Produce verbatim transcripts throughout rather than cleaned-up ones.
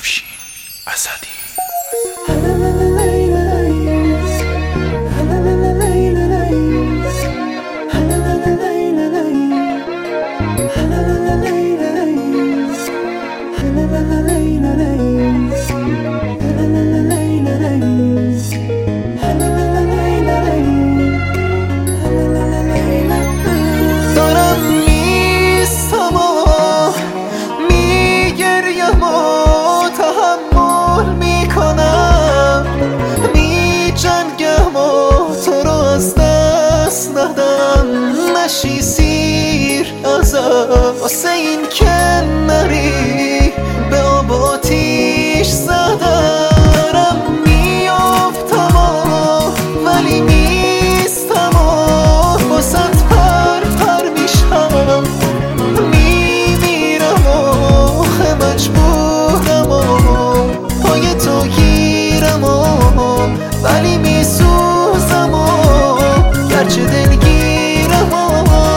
افشین اسدی. دارم میستم و میگریم و تحمل میکنم، میجنگم و تو رو از دست ندم. نشی سیر ازم واسه این که نری به آب آتیش زدم. دارم میافتم و ولی میستم و واسه پر پر میشم، میمیرم و خه مجبورم و پای تو گیرم و ولی میسوزم و گرچه دلگیرم و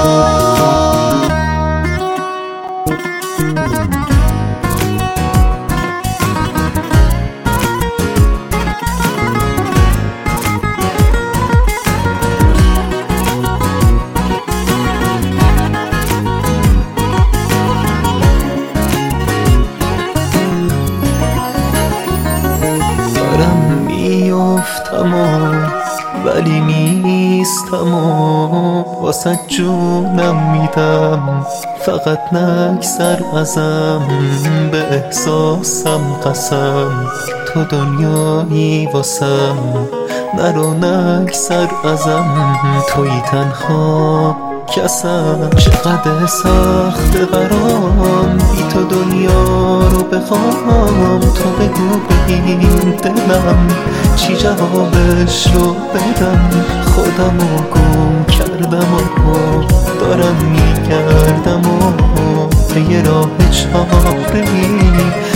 دارم میافتم و ولی میستم و واسه جونم میدم، فقط نگذر ازم به احساسم قسم. تو دنیایی واسم نرو نگذر ازم، توی تنها کسم. چقدر سخت برام بی تو دنیا رو بخوام، تو بگو به این دلم چی جوابش رو بدم. خودم رو گم کردم و دارم میگردم و به یه راه چاره‌ای